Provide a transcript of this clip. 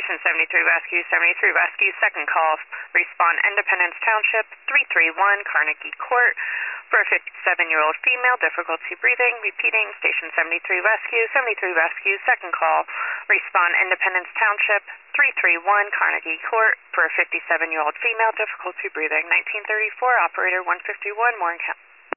Station 73 Rescue, 73 Rescue, second call. Respond Independence Township, 331 Carnegie Court for a 57-year-old female, difficulty breathing. Repeating, Station 73 Rescue, 73 Rescue, second call. Respond Independence Township, 331 Carnegie Court for a 57-year-old female, difficulty breathing. 1934, operator 151, Warren County.